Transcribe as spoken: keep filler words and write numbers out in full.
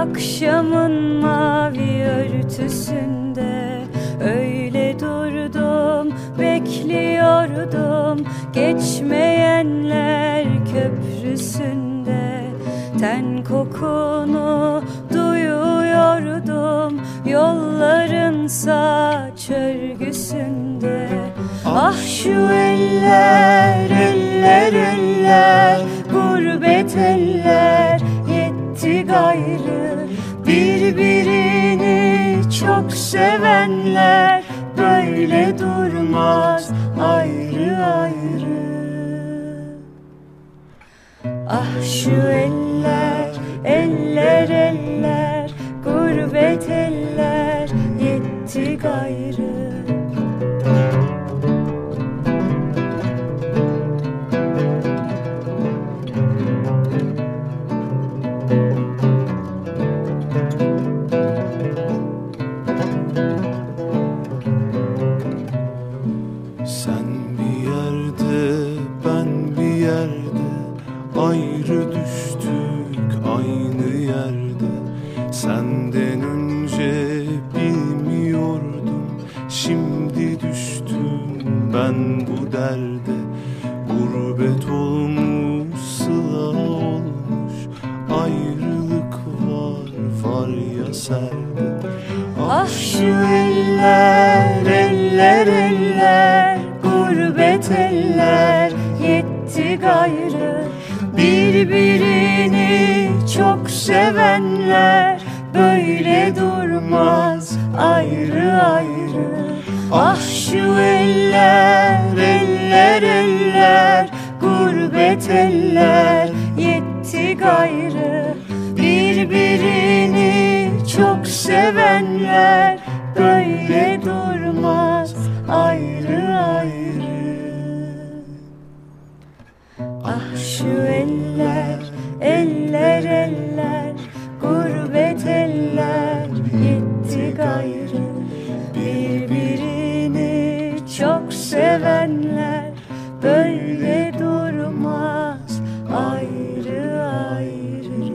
Akşamın mavi örtüsünde öyle durdum, bekliyordum geçmeyenler köprüsünde. Ten kokunu duyuyordum yolların saç örgüsünde. Ah şu eller, eller, eller, gurbet eller yetti gayrı. Birbirini çok sevenler böyle durmaz ayrı ayrı. Ah şu eller, eller, eller, gurbet eller yetti gayrı. Sen bir yerde, ben bir yerde, ayrı düştük aynı yerde. Senden önce bilmiyordum, şimdi düştüm ben bu derde. Gurbet olmuş, sıla olmuş, ayrılık var, var ya serde. Ah şu eller, eller, eller, gurbet eller yetti gayrı. Birbirini çok sevenler böyle durmaz ayrı ayrı. Ah şu eller, eller, eller, gurbet eller yetti gayrı. Birbirini çok sevenler böyle durmaz ayrı ayrı. Ah şu eller, eller, eller, gurbet eller yetti gayrı. Birbirini çok sevenler böyle durmaz ayrı ayrı.